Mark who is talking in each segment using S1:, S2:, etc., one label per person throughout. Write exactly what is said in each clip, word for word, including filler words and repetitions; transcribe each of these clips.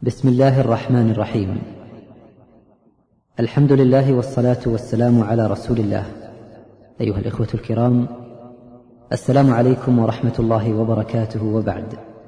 S1: بسم الله الرحمن الرحيم. الحمد لله والصلاة والسلام على رسول الله. أيها الإخوة الكرام، السلام عليكم ورحمة الله وبركاته، وبعد.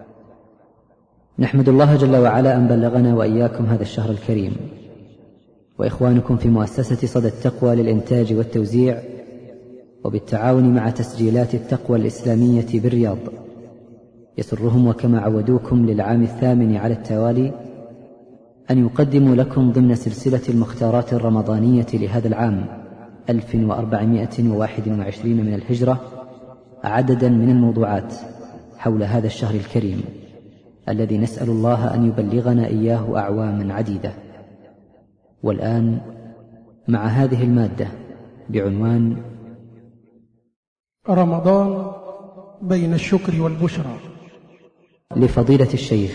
S1: نحمد الله جل وعلا أن بلغنا وإياكم هذا الشهر الكريم، وإخوانكم في مؤسسة صدى التقوى للإنتاج والتوزيع وبالتعاون مع تسجيلات التقوى الإسلامية بالرياض يسرهم وكما عودوكم للعام الثامن على التوالي أن يقدموا لكم ضمن سلسلة المختارات الرمضانية لهذا العام ألف وأربعمائة وواحد وعشرين من الهجرة عددا من الموضوعات حول هذا الشهر الكريم الذي نسأل الله أن يبلغنا إياه أعواما عديدة. والآن مع هذه المادة بعنوان
S2: رمضان بين الشكر والبشرى،
S1: لفضيلة الشيخ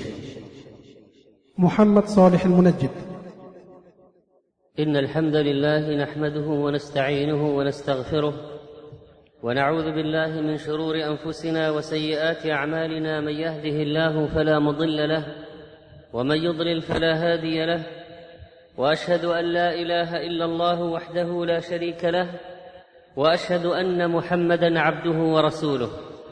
S2: محمد صالح المنجد.
S3: إن الحمد لله نحمده ونستعينه ونستغفره، ونعوذ بالله من شرور أنفسنا وسيئات أعمالنا. من يهده الله فلا مضل له، ومن يضلل فلا هادي له، وأشهد أن لا إله إلا الله وحده لا شريك له، وأشهد أن محمدًا عبده ورسوله.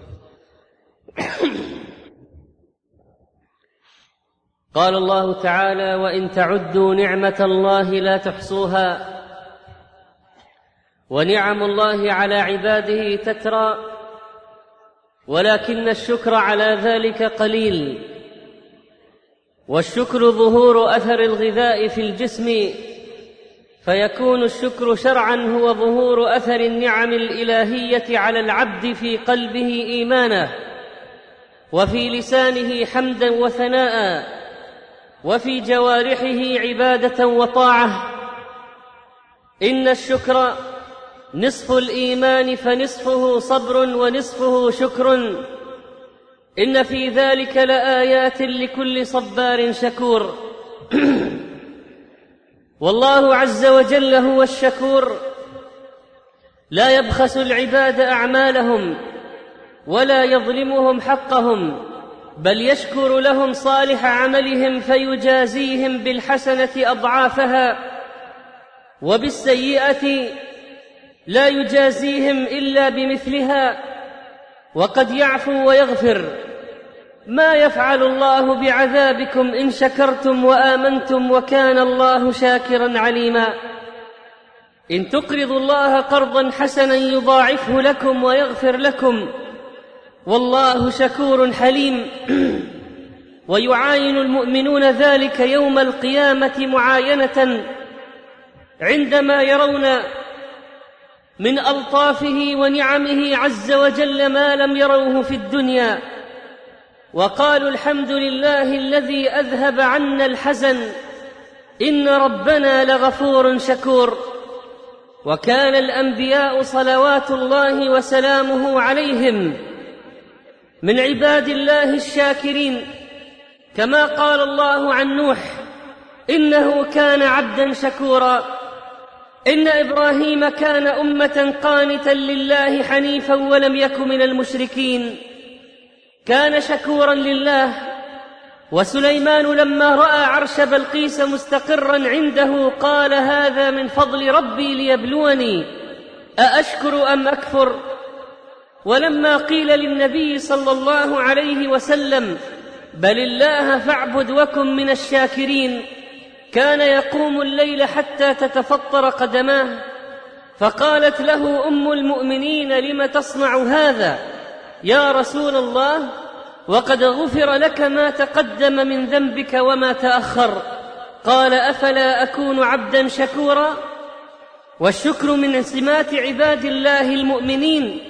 S3: قال الله تعالى: وإن تعدوا نعمة الله لا تحصوها. ونعم الله على عباده تترى، ولكن الشكر على ذلك قليل. والشكر ظهور أثر الغذاء في الجسم، فيكون الشكر شرعا هو ظهور أثر النعم الإلهية على العبد في قلبه إيمانا، وفي لسانه حمدا وثناء، وفي جوارحه عبادة وطاعة. إن الشكر نصف الإيمان، فنصفه صبر ونصفه شكر. إن في ذلك لآيات لكل صبار شكور. والله عز وجل هو الشكور، لا يبخس العباد أعمالهم ولا يظلمهم حقهم، بل يشكر لهم صالح عملهم فيجازيهم بالحسنة أضعافها، وبالسيئة لا يجازيهم إلا بمثلها، وقد يعفو ويغفر. ما يفعل الله بعذابكم إن شكرتم وآمنتم وكان الله شاكرا عليما. إن تقرضوا الله قرضا حسنا يضاعفه لكم ويغفر لكم، والله شكور حليم. ويعاين المؤمنون ذلك يوم القيامة معاينة، عندما يرون من ألطافه ونعمه عز وجل ما لم يروه في الدنيا، وقالوا: الحمد لله الذي أذهب عنا الحزن، إن ربنا لغفور شكور. وكان الأنبياء صلوات الله وسلامه عليهم من عباد الله الشاكرين، كما قال الله عن نوح: إنه كان عبدا شكورا. إن إبراهيم كان أمة قانتا لله حنيفا ولم يك من المشركين، كان شكورا لله. وسليمان لما رأى عرش بلقيس مستقرا عنده قال: هذا من فضل ربي ليبلوني أأشكر أم أكفر. ولما قيل للنبي صلى الله عليه وسلم: بل الله فاعبد وكن من الشاكرين، كان يقوم الليل حتى تتفطر قدماه. فقالت له أم المؤمنين: لم تصنع هذا يا رسول الله؟ وقد غفر لك ما تقدم من ذنبك وما تأخر. قال: أفلا أكون عبدا شكورا؟ والشكر من سمات عباد الله المؤمنين.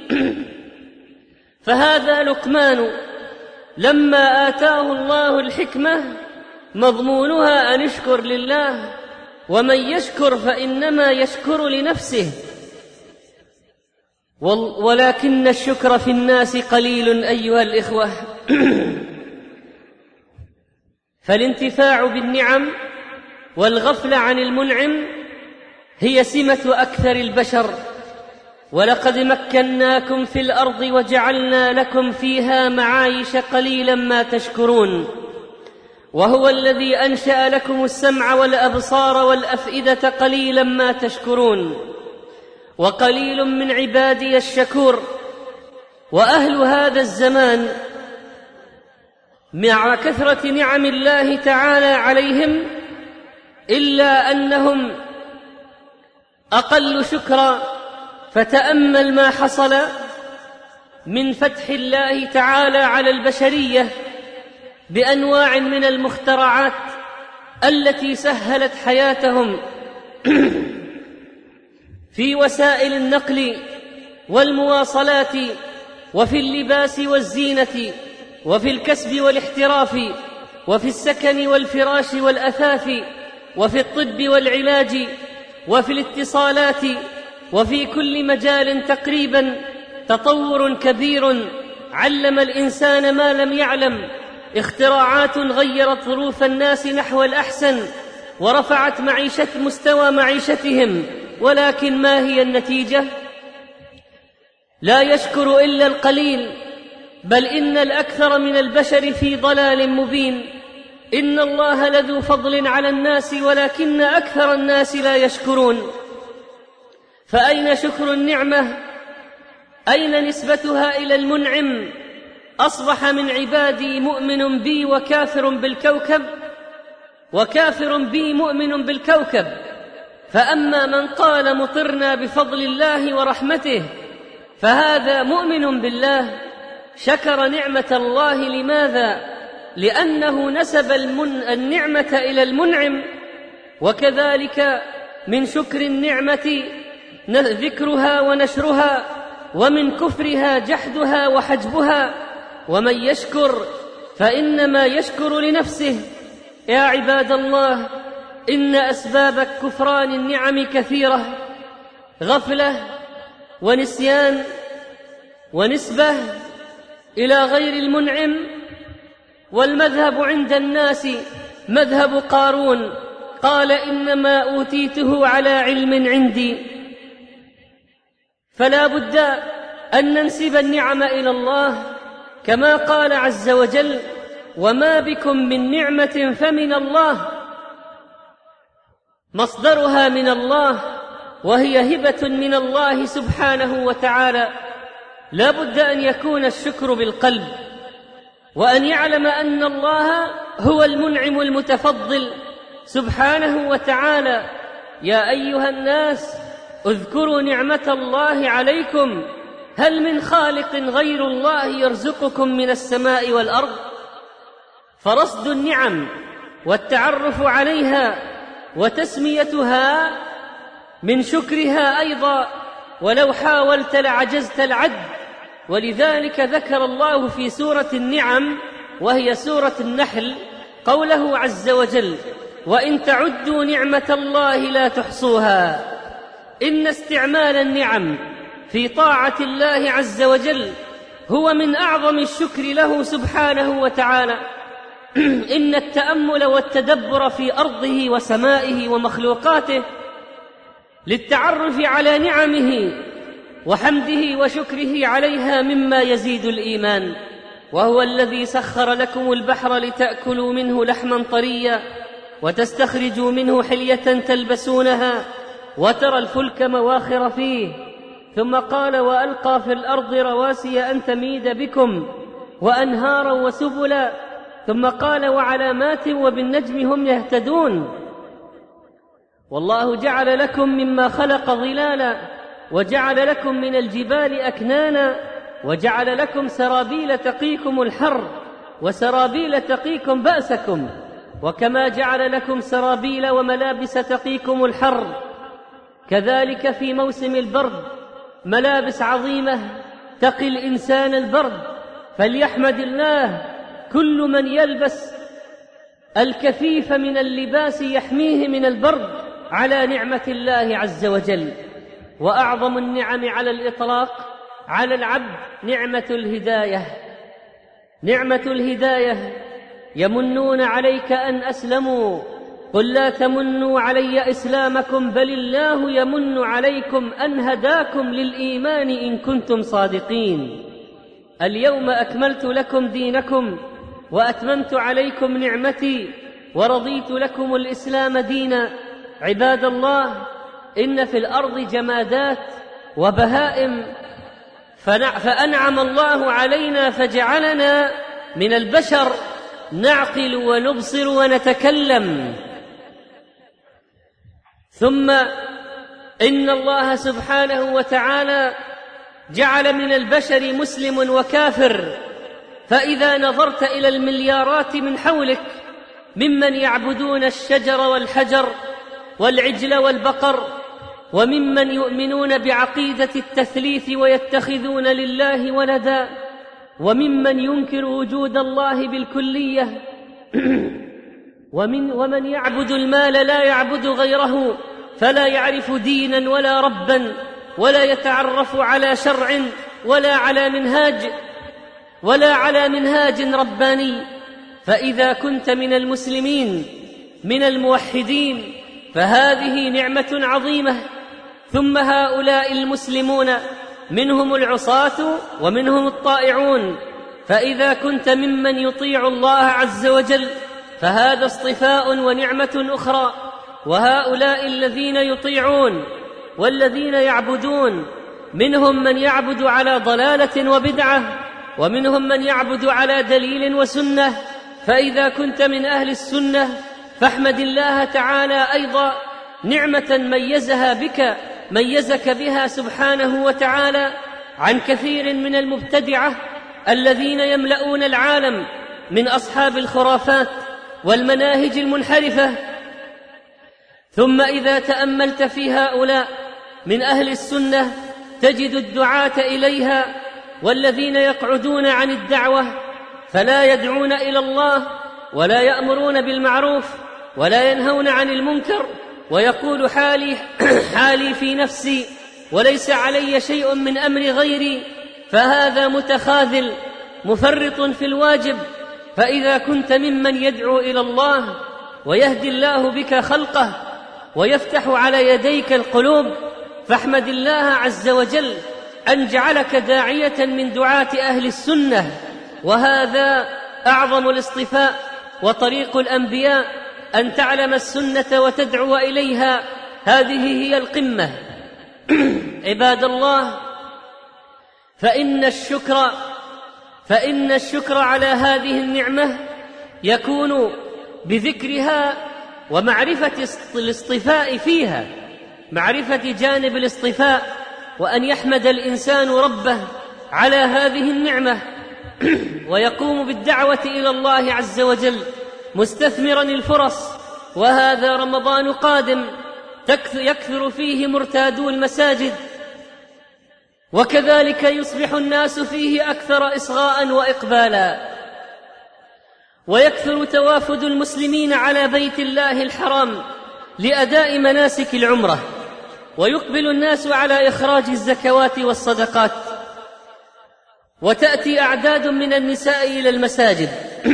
S3: فهذا لقمان لما آتاه الله الحكمة مضمونها أن يشكر لله، ومن يشكر فإنما يشكر لنفسه، ولكن الشكر في الناس قليل أيها الإخوة. فالانتفاع بالنعم والغفلة عن المنعم هي سمة أكثر البشر. ولقد مكناكم في الأرض وجعلنا لكم فيها معايش قليلا ما تشكرون. وهو الذي أنشأ لكم السمع والأبصار والأفئدة قليلا ما تشكرون وقليل من عبادي الشكور. وأهل هذا الزمان مع كثرة نعم الله تعالى عليهم إلا أنهم أقل شكرا. فتأمل ما حصل من فتح الله تعالى على البشرية بأنواع من المخترعات التي سهلت حياتهم في وسائل النقل والمواصلات وفي اللباس والزينة وفي الكسب والاحتراف وفي السكن والفراش والأثاث وفي الطب والعلاج وفي الاتصالات وفي كل مجال تقريبا تطور كبير علم الإنسان ما لم يعلم، اختراعات غيرت ظروف الناس نحو الأحسن ورفعت معيشة مستوى معيشتهم. ولكن ما هي النتيجة؟ لا يشكر إلا القليل، بل إن الأكثر من البشر في ضلال مبين. إن الله لذو فضل على الناس ولكن أكثر الناس لا يشكرون. فأين شكر النعمة؟ أين نسبتها إلى المنعم؟ أصبح من عبادي مؤمن بي وكافر بالكوكب، وكافر بي مؤمن بالكوكب. فأما من قال مطرنا بفضل الله ورحمته فهذا مؤمن بالله، شكر نعمة الله. لماذا؟ لأنه نسب النعمة إلى المنعم. وكذلك من شكر النعمة ذكرها ونشرها، ومن كفرها جحدها وحجبها. ومن يشكر فإنما يشكر لنفسه. يا عباد الله، إن أسباب كفران النعم كثيرة: غفلة ونسيان ونسبة إلى غير المنعم. والمذهب عند الناس مذهب قارون، قال إنما أوتيته على علم عندي. فلا بد أن ننسب النعم إلى الله، كما قال عز وجل: وما بكم من نعمة فمن الله. مصدرها من الله، وهي هبة من الله سبحانه وتعالى. لا بد أن يكون الشكر بالقلب، وأن يعلم أن الله هو المنعم المتفضل سبحانه وتعالى. يا أيها الناس اذكروا نعمة الله عليكم هل من خالق غير الله يرزقكم من السماء والأرض. فرصد النعم والتعرف عليها وتسميتها من شكرها أيضا، ولو حاولت لعجزت العد. ولذلك ذكر الله في سورة النعم وهي سورة النحل قوله عز وجل: وإن تعدوا نعمة الله لا تحصوها. إن استعمال النعم في طاعة الله عز وجل هو من أعظم الشكر له سبحانه وتعالى. إن التأمل والتدبر في أرضه وسمائه ومخلوقاته للتعرف على نعمه وحمده وشكره عليها مما يزيد الإيمان. وهو الذي سخر لكم البحر لتأكلوا منه لحما طريا وتستخرجوا منه حلية تلبسونها وترى الفلك مواخر فيه. ثم قال: وألقى في الأرض رواسي أن تميد بكم وأنهارا وسبلا. ثم قال: وعلامات وبالنجم هم يهتدون. والله جعل لكم مما خلق ظلالا وجعل لكم من الجبال أكنانا وجعل لكم سرابيل تقيكم الحر وسرابيل تقيكم بأسكم. وكما جعل لكم سرابيل وملابس تقيكم الحر، كذلك في موسم البرد ملابس عظيمة تقي الإنسان البرد. فليحمد الله كل من يلبس الكثيف من اللباس يحميه من البرد على نعمة الله عز وجل. وأعظم النعم على الإطلاق على العبد نعمة الهداية. نعمة الهداية: يمنون عليك أن أسلموا قل لا تمنوا علي إسلامكم بل الله يمن عليكم أن هداكم للإيمان إن كنتم صادقين. اليوم أكملت لكم دينكم وأتممت عليكم نعمتي ورضيت لكم الإسلام دينا. عباد الله، إن في الأرض جمادات وبهائم، فأنعم الله علينا فجعلنا من البشر نعقل ونبصر ونتكلم. ثم إن الله سبحانه وتعالى جعل من البشر مسلم وكافر، فإذا نظرت إلى المليارات من حولك ممن يعبدون الشجر والحجر والعجل والبقر، وممن يؤمنون بعقيدة التثليث ويتخذون لله ولدا، وممن ينكر وجود الله بالكلية، ومن ومن يعبد المال لا يعبد غيره، فلا يعرف دينا ولا ربا، ولا يتعرف على شرع ولا على منهاج ولا على منهاج رباني. فإذا كنت من المسلمين من الموحدين فهذه نعمة عظيمة. ثم هؤلاء المسلمون منهم العصاة ومنهم الطائعون، فإذا كنت ممن يطيع الله عز وجل فهذا اصطفاء ونعمة أخرى. وهؤلاء الذين يطيعون والذين يعبدون منهم من يعبد على ضلالة وبدعة، ومنهم من يعبد على دليل وسنة. فإذا كنت من أهل السنة فاحمد الله تعالى أيضا نعمة ميزها بك ميزك بها سبحانه وتعالى عن كثير من المبتدعة الذين يملؤون العالم من أصحاب الخرافات والمناهج المنحرفة. ثم إذا تأملت في هؤلاء من أهل السنة تجد الدعاة إليها والذين يقعدون عن الدعوة فلا يدعون إلى الله ولا يأمرون بالمعروف ولا ينهون عن المنكر، ويقول حالي, حالي في نفسي وليس علي شيء من أمر غيري، فهذا متخاذل مفرط في الواجب. فإذا كنت ممن يدعو إلى الله ويهدي الله بك خلقه ويفتح على يديك القلوب فاحمد الله عز وجل أن جعلك داعية من دعاة أهل السنة، وهذا أعظم الاصطفاء وطريق الأنبياء أن تعلم السنة وتدعو إليها، هذه هي القمة. عباد الله، فإن الشكر فإن الشكر على هذه النعمة يكون بذكرها ومعرفة الاصطفاء فيها، معرفة جانب الاصطفاء، وأن يحمد الإنسان ربه على هذه النعمة ويقوم بالدعوة إلى الله عز وجل مستثمرا الفرص. وهذا رمضان قادم يكثر فيه مرتادو المساجد، وكذلك يصبح الناس فيه أكثر إصغاء وإقبالا، ويكثر توافد المسلمين على بيت الله الحرام لأداء مناسك العمرة، ويقبل الناس على إخراج الزكوات والصدقات، وتأتي أعداد من النساء إلى المساجد.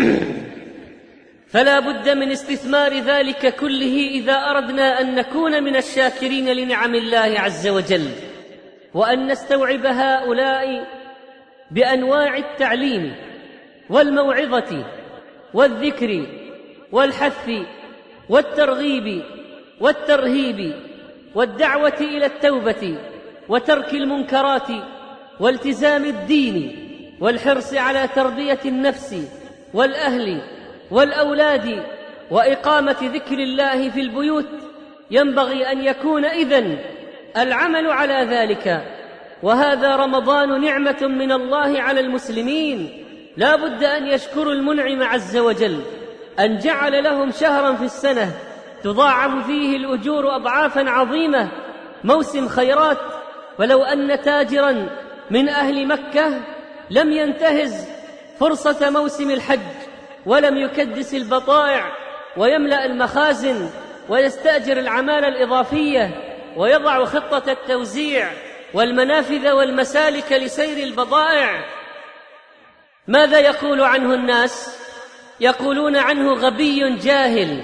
S3: فلا بد من استثمار ذلك كله إذا أردنا أن نكون من الشاكرين لنعم الله عز وجل، وأن نستوعب هؤلاء بأنواع التعليم والموعظة والذكر والحث والترغيب والترهيب والدعوة إلى التوبة وترك المنكرات والتزام الدين والحرص على تربية النفس والأهل والأولاد وإقامة ذكر الله في البيوت. ينبغي أن يكون إذن العمل على ذلك، وهذا رمضان نعمة من الله على المسلمين، لا بد أن يشكروا المنعم عز وجل أن جعل لهم شهرا في السنة تضاعف فيه الأجور أضعافا عظيمة، موسم خيرات. ولو أن تاجرا من أهل مكة لم ينتهز فرصة موسم الحج ولم يكدس البضائع ويملأ المخازن ويستأجر العمالة الإضافية ويضع خطة التوزيع والمنافذ والمسالك لسير البضائع، ماذا يقول عنه الناس؟ يقولون عنه غبي جاهل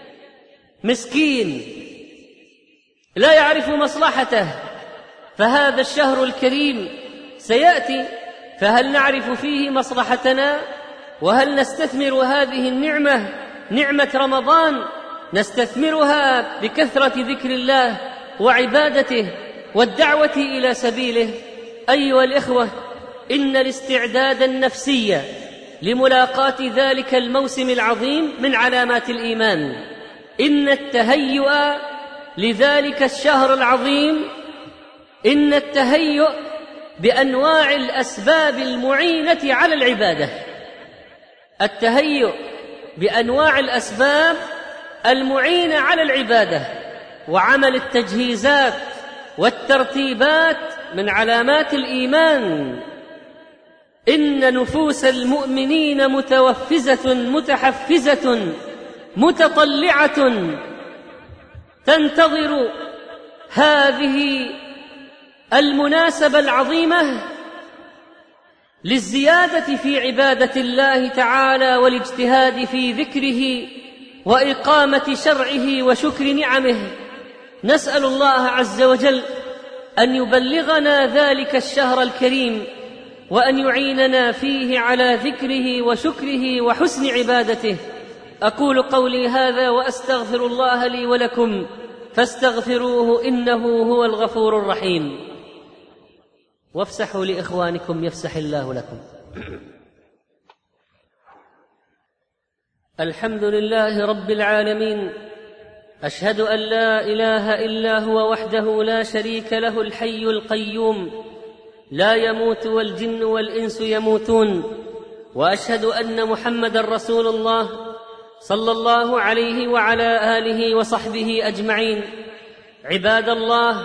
S3: مسكين لا يعرف مصلحته. فهذا الشهر الكريم سيأتي، فهل نعرف فيه مصلحتنا؟ وهل نستثمر هذه النعمة، نعمة رمضان، نستثمرها بكثرة ذكر الله وعبادته والدعوة إلى سبيله؟ أيها الإخوة، إن الاستعداد النفسي لملاقاة ذلك الموسم العظيم من علامات الإيمان. إن التهيؤ لذلك الشهر العظيم، إن التهيؤ بأنواع الأسباب المعينة على العبادة، التهيؤ بأنواع الأسباب المعينة على العبادة وعمل التجهيزات والترتيبات من علامات الإيمان. إن نفوس المؤمنين متوفزة متحفزة متطلعة تنتظر هذه المناسبة العظيمة للزيادة في عبادة الله تعالى والاجتهاد في ذكره وإقامة شرعه وشكر نعمه. نسأل الله عز وجل أن يبلغنا ذلك الشهر الكريم، وأن يعيننا فيه على ذكره وشكره وحسن عبادته. أقول قولي هذا وأستغفر الله لي ولكم، فاستغفروه إنه هو الغفور الرحيم. وافسحوا لإخوانكم يفسح الله لكم. الحمد لله رب العالمين، أشهد أن لا إله إلا هو وحده لا شريك له الحي القيوم لا يموت والجن والإنس يموتون، وأشهد أن محمدًا رسول الله صلى الله عليه وعلى آله وصحبه أجمعين. عباد الله،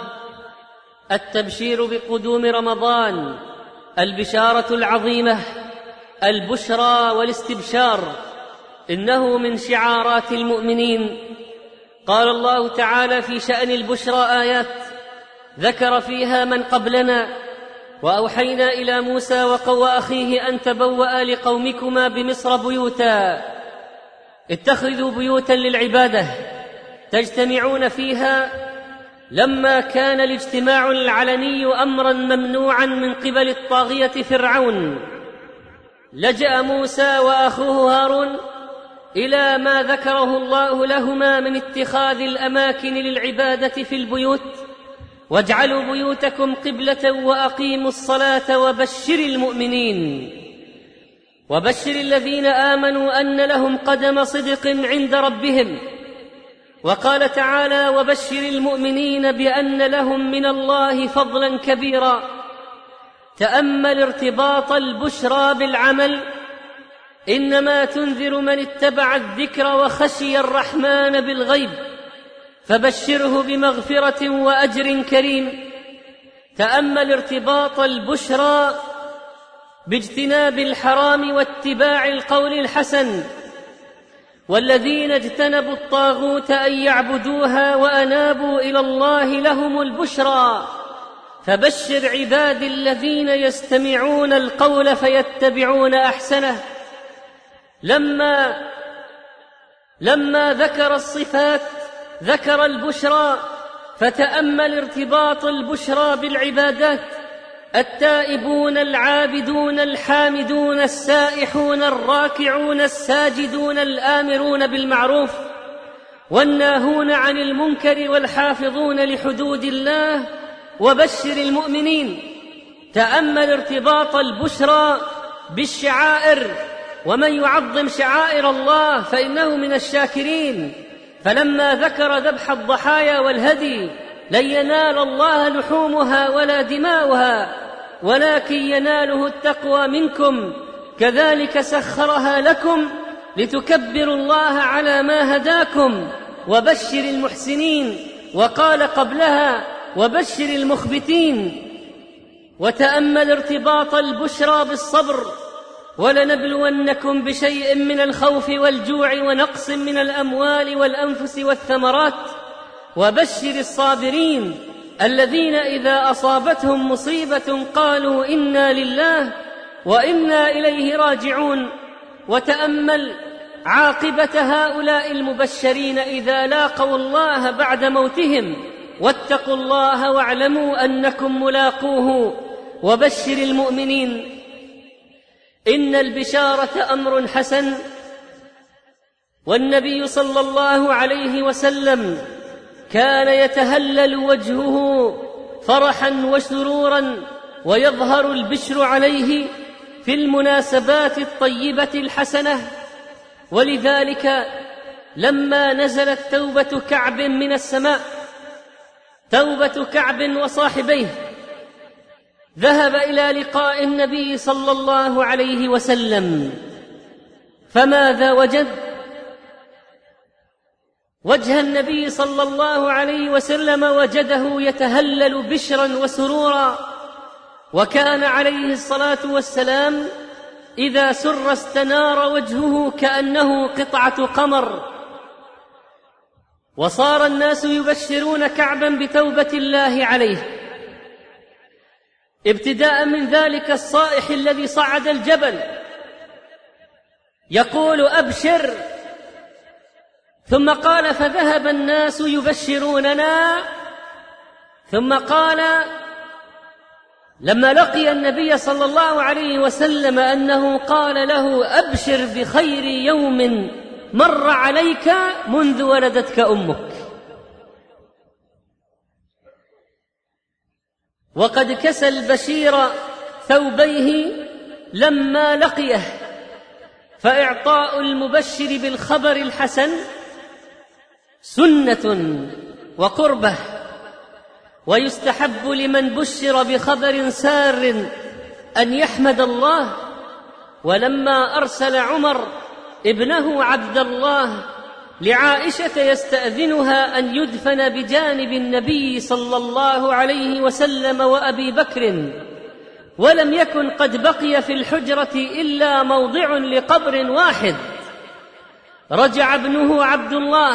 S3: التبشير بقدوم رمضان، البشارة العظيمة، البشرى والاستبشار، إنه من شعارات المؤمنين. قال الله تعالى في شأن البشرى آيات ذكر فيها من قبلنا: وأوحينا إلى موسى وأخيه أن تبوأ لقومكما بمصر بيوتا، اتخذوا بيوتا للعبادة تجتمعون فيها. لما كان الاجتماع العلني أمرا ممنوعا من قبل الطاغية فرعون، لجأ موسى وأخوه هارون إلى ما ذكره الله لهما من اتخاذ الأماكن للعبادة في البيوت: واجعلوا بيوتكم قبلة وأقيموا الصلاة وبشر المؤمنين. وبشر الذين آمنوا أن لهم قدم صدق عند ربهم. وقال تعالى: وبشر المؤمنين بأن لهم من الله فضلا كبيرا. تأمل ارتباط البشرى بالعمل. إنما تنذر من اتبع الذكر وخشي الرحمن بالغيب، فبشره بمغفرة وأجر كريم. تأمل ارتباط البشرى باجتناب الحرام واتباع القول الحسن. والذين اجتنبوا الطاغوت أن يعبدوها وأنابوا إلى الله لهم البشرى. فبشر عبادي الذين يستمعون القول فيتبعون أحسنه. لما لما ذكر الصفات ذكر البشرى، فتأمل ارتباط البشرى بالعبادات: التائبون العابدون الحامدون السائحون الراكعون الساجدون الآمرون بالمعروف والناهون عن المنكر والحافظون لحدود الله. وبشر المؤمنين. تأمل ارتباط البشرى بالشعائر: ومن يعظم شعائر الله فإنه من الشاكرين. فلما ذكر ذبح الضحايا والهدي: لن ينال الله لحومها ولا دماؤها ولكن يناله التقوى منكم، كذلك سخرها لكم لتكبروا الله على ما هداكم. وبشر المحسنين. وقال قبلها: وبشر المخبتين. وتأمل ارتباط البشرى بالصبر: ولنبلونكم بشيء من الخوف والجوع ونقص من الأموال والأنفس والثمرات. وبشر الصابرين الذين إذا أصابتهم مصيبة قالوا إنا لله وإنا إليه راجعون. وتأمل عاقبة هؤلاء المبشرين إذا لاقوا الله بعد موتهم: واتقوا الله واعلموا أنكم ملاقوه. وبشر المؤمنين. إن البشارة أمر حسن، والنبي صلى الله عليه وسلم كان يتهلل وجهه فرحا وسرورا ويظهر البشر عليه في المناسبات الطيبة الحسنة. ولذلك لما نزلت توبة كعب من السماء، توبة كعب وصاحبيه، ذهب إلى لقاء النبي صلى الله عليه وسلم، فماذا وجد؟ وجه النبي صلى الله عليه وسلم وجده يتهلل بشرا وسرورا، وكان عليه الصلاة والسلام إذا سر استنار وجهه كأنه قطعة قمر. وصار الناس يبشرون كعبا بتوبة الله عليه، ابتداء من ذلك الصائح الذي صعد الجبل يقول أبشر، ثم قال فذهب الناس يبشروننا، ثم قال لما لقي النبي صلى الله عليه وسلم أنه قال له أبشر بخير يوم مر عليك منذ ولدتك أمك. وقد كسى البشير ثوبيه لما لقيه، فإعطاء المبشر بالخبر الحسن سنة وقربة، ويستحب لمن بشر بخبر سار أن يحمد الله. ولما أرسل عمر ابنه عبد الله لعائشة يستأذنها أن يدفن بجانب النبي صلى الله عليه وسلم وأبي بكر، ولم يكن قد بقي في الحجرة إلا موضع لقبر واحد، رجع ابنه عبد الله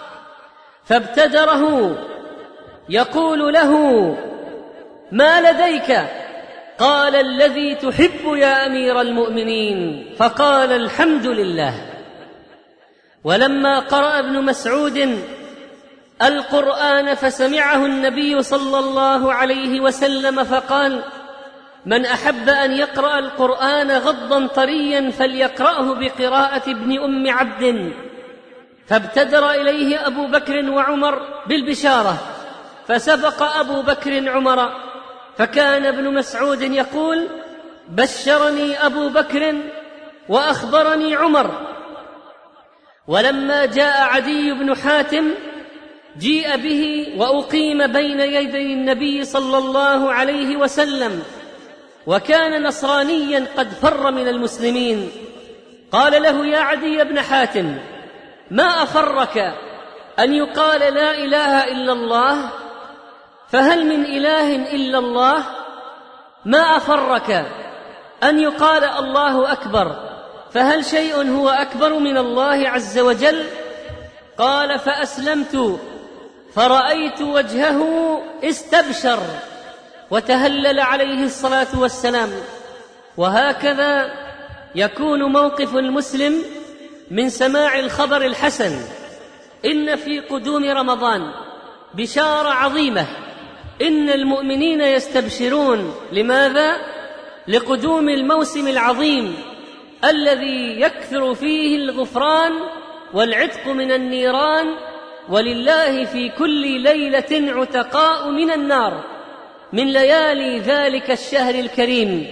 S3: فابتدره يقول له ما لديك؟ قال الذي تحب يا أمير المؤمنين، فقال الحمد لله. ولما قرأ ابن مسعود القرآن فسمعه النبي صلى الله عليه وسلم فقال من أحب أن يقرأ القرآن غضا طريا فليقرأه بقراءة ابن أم عبد. فابتدر إليه أبو بكر وعمر بالبشارة، فسبق أبو بكر عمر، فكان ابن مسعود يقول بشرني أبو بكر وأخبرني عمر. ولما جاء عدي بن حاتم جيء به وأقيم بين يدي النبي صلى الله عليه وسلم، وكان نصرانيا قد فر من المسلمين. قال له يا عدي بن حاتم ما أفرك أن يقال لا إله إلا الله؟ فهل من إله إلا الله؟ ما أفرك أن يقال الله أكبر؟ فهل شيء هو أكبر من الله عز وجل؟ قال فأسلمت فرأيت وجهه استبشر وتهلل عليه الصلاة والسلام. وهكذا يكون موقف المسلم من سماع الخبر الحسن. إن في قدوم رمضان بشارة عظيمة، إن المؤمنين يستبشرون. لماذا؟ لقدوم الموسم العظيم الذي يكثر فيه الغفران والعتق من النيران، ولله في كل ليلة عتقاء من النار من ليالي ذلك الشهر الكريم.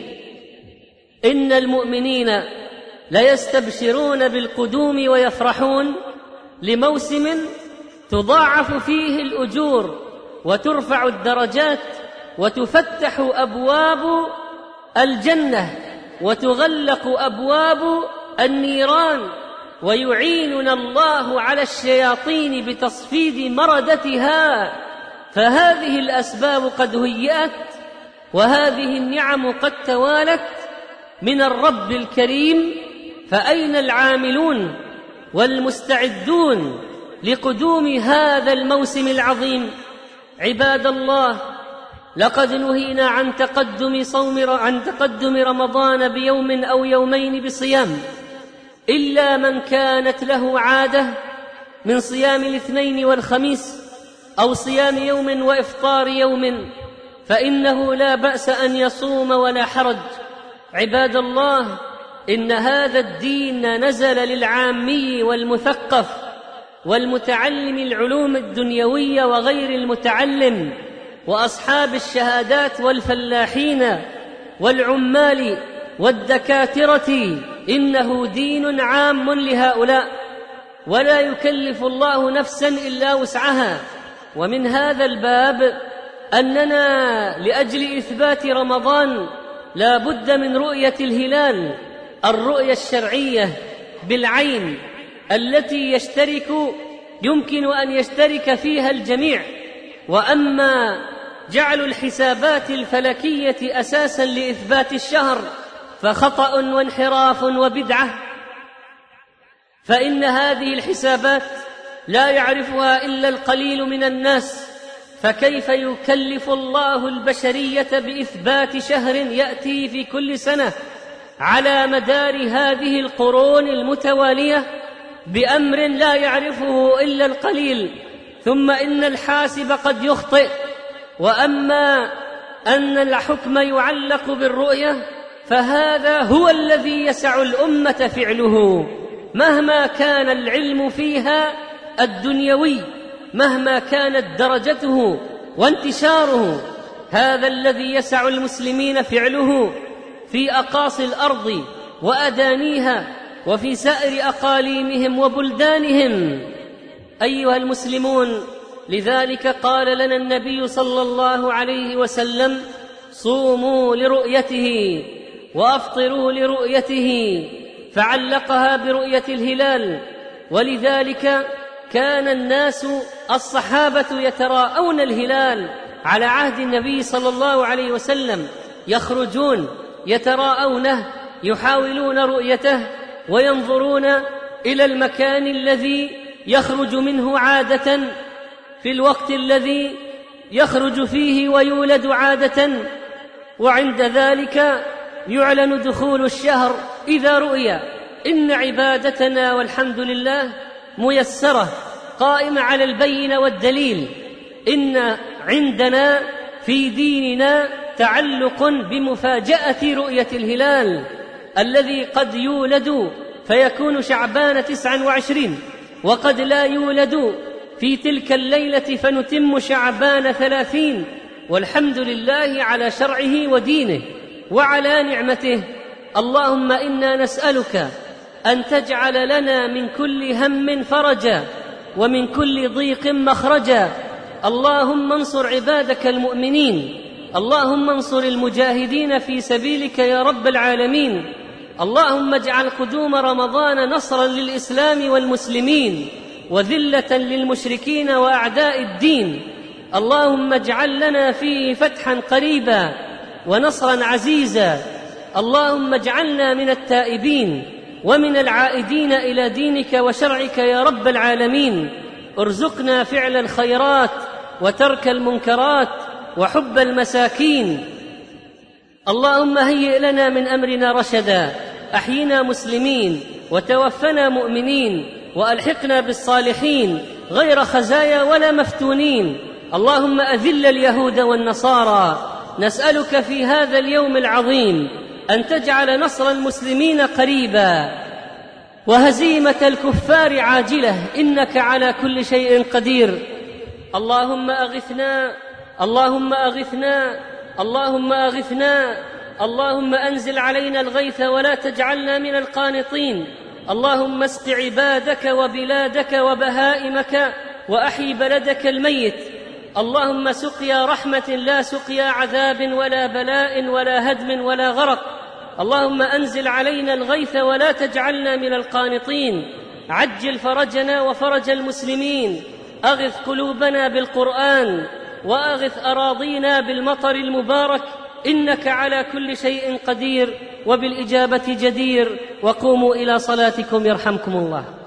S3: إن المؤمنين ليستبشرون بالقدوم ويفرحون لموسم تضاعف فيه الأجور وترفع الدرجات وتفتح أبواب الجنة وتغلق أبواب النيران، ويعيننا الله على الشياطين بتصفيد مردتها. فهذه الأسباب قد هيأت، وهذه النعم قد توالت من الرب الكريم، فأين العاملون والمستعدون لقدوم هذا الموسم العظيم؟ عباد الله، لقد نهينا عن تقدم صوم عن تقدم رمضان بيوم أو يومين بصيام، إلا من كانت له عادة من صيام الاثنين والخميس أو صيام يوم وإفطار يوم، فإنه لا بأس أن يصوم ولا حرج. عباد الله، إن هذا الدين نزل للعامي والمثقف والمتعلم العلوم الدنيوية وغير المتعلم وأصحاب الشهادات والفلاحين والعمال والدكاترة، إنه دين عام لهؤلاء، ولا يكلف الله نفسا إلا وسعها. ومن هذا الباب أننا لأجل إثبات رمضان لا بد من رؤية الهلال، الرؤية الشرعية بالعين التي يشترك يمكن أن يشترك فيها الجميع. وأما جعل الحسابات الفلكية أساسا لإثبات الشهر فخطأ وانحراف وبدعة، فإن هذه الحسابات لا يعرفها إلا القليل من الناس، فكيف يكلف الله البشرية بإثبات شهر يأتي في كل سنة على مدار هذه القرون المتوالية بأمر لا يعرفه إلا القليل؟ ثم إن الحاسب قد يخطئ. وأما أن الحكم يعلق بالرؤية فهذا هو الذي يسع الأمة فعله مهما كان العلم فيها الدنيوي، مهما كانت درجته وانتشاره. هذا الذي يسع المسلمين فعله في أقاصي الأرض وأدانيها وفي سائر أقاليمهم وبلدانهم. أيها المسلمون، لذلك قال لنا النبي صلى الله عليه وسلم: صوموا لرؤيته وأفطروا لرؤيته، فعلقها برؤية الهلال. ولذلك كان الناس الصحابة يتراءون الهلال على عهد النبي صلى الله عليه وسلم، يخرجون يتراءونه، يحاولون رؤيته وينظرون إلى المكان الذي يخرج منه عادة في الوقت الذي يخرج فيه ويولد عادة، وعند ذلك يعلن دخول الشهر إذا رؤي. إن عبادتنا والحمد لله ميسرة قائمة على البينة والدليل. إن عندنا في ديننا تعلق بمفاجأة رؤية الهلال الذي قد يولد فيكون شعبان تسعا وعشرين، وقد لا يولد في تلك الليلة فنتم شعبان ثلاثين. والحمد لله على شرعه ودينه وعلى نعمته. اللهم إنا نسألك أن تجعل لنا من كل هم فرجا ومن كل ضيق مخرجا. اللهم انصر عبادك المؤمنين، اللهم انصر المجاهدين في سبيلك يا رب العالمين. اللهم اجعل قدوم رمضان نصرا للإسلام والمسلمين وذلة للمشركين وأعداء الدين. اللهم اجعل لنا فيه فتحا قريبا ونصرا عزيزا. اللهم اجعلنا من التائبين ومن العائدين إلى دينك وشرعك يا رب العالمين. ارزقنا فعل الخيرات وترك المنكرات وحب المساكين. اللهم هيئ لنا من أمرنا رشدا، أحينا مسلمين وتوفنا مؤمنين، وألحقنا بالصالحين غير خزايا ولا مفتونين. اللهم أذل اليهود والنصارى. نسألك في هذا اليوم العظيم أن تجعل نصر المسلمين قريبا وهزيمة الكفار عاجلة، إنك على كل شيء قدير. اللهم أغثنا، اللهم أغثنا، اللهم أغثنا. اللهم أنزل علينا الغيث ولا تجعلنا من القانطين. اللهم اسق عبادك وبلادك وبهائمك وأحي بلدك الميت. اللهم سقيا رحمة لا سقيا عذاب ولا بلاء ولا هدم ولا غرق. اللهم أنزل علينا الغيث ولا تجعلنا من القانطين. عجل فرجنا وفرج المسلمين. أغث قلوبنا بالقرآن وأغث أراضينا بالمطر المبارك، إنك على كل شيء قدير وبالإجابة جدير. وقوموا إلى صلاتكم يرحمكم الله.